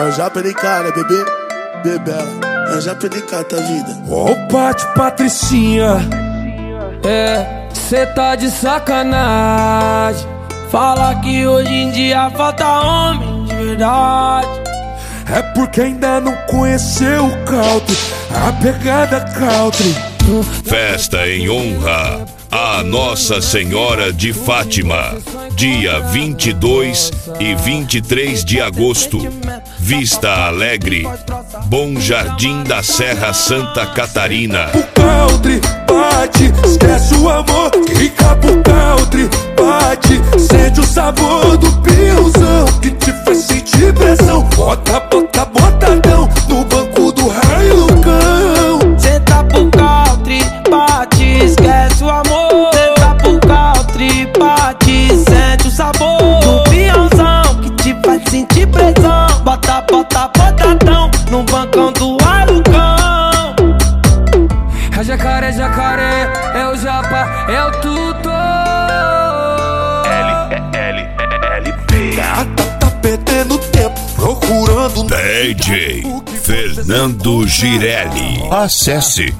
Eu já perdi cara, bebê, bebela. Eu já perdi cara da vida. Ô Pati Patricinha, cê tá de sacanagem. Fala que hoje em dia falta homem de verdade. É porque ainda não conheceu o country, a pegada country. Festa em honra a Nossa Senhora de Fátima, dia 22 e 23 de agosto. Vista Alegre, Bom Jardim da Serra, Santa Catarina. O country bate, esquece o amor, fica pro country bate. Sente o sabor do piãozão que te faz sentir pressão. Bota, bota, botadão no banco do Hilux. Senta pro country bate, esquece o amor. Senta pro country bate, sente o sabor do piãozão que te faz sentir pressão. Bota, bota, botadão no bancão do alucão. É jacaré, jacaré, é o japa, é o tutor. LLP. Tá perdendo tempo procurando DJ Fernando Girelli. Acesse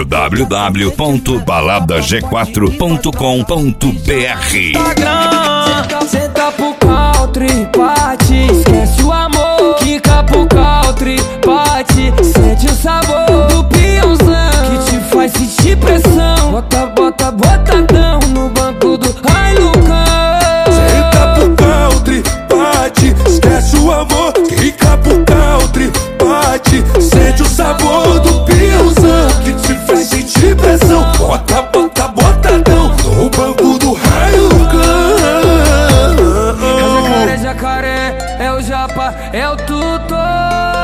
www.baladag4.com.br. Senta pro country, bate, esquece o amor. Quica pro country, bate, sente o sabor do piãozão que te faz sentir pressão. Bota, bota, botadão no banco do Hilux. Senta pro country, bate, esquece o amor. Quica pro country, bate, sente o sabor do piãozão que te faz sentir pressão. Bota, bota, botadão no banco do Hilux. É jacaré, jacaré, é o japa, é o tutor.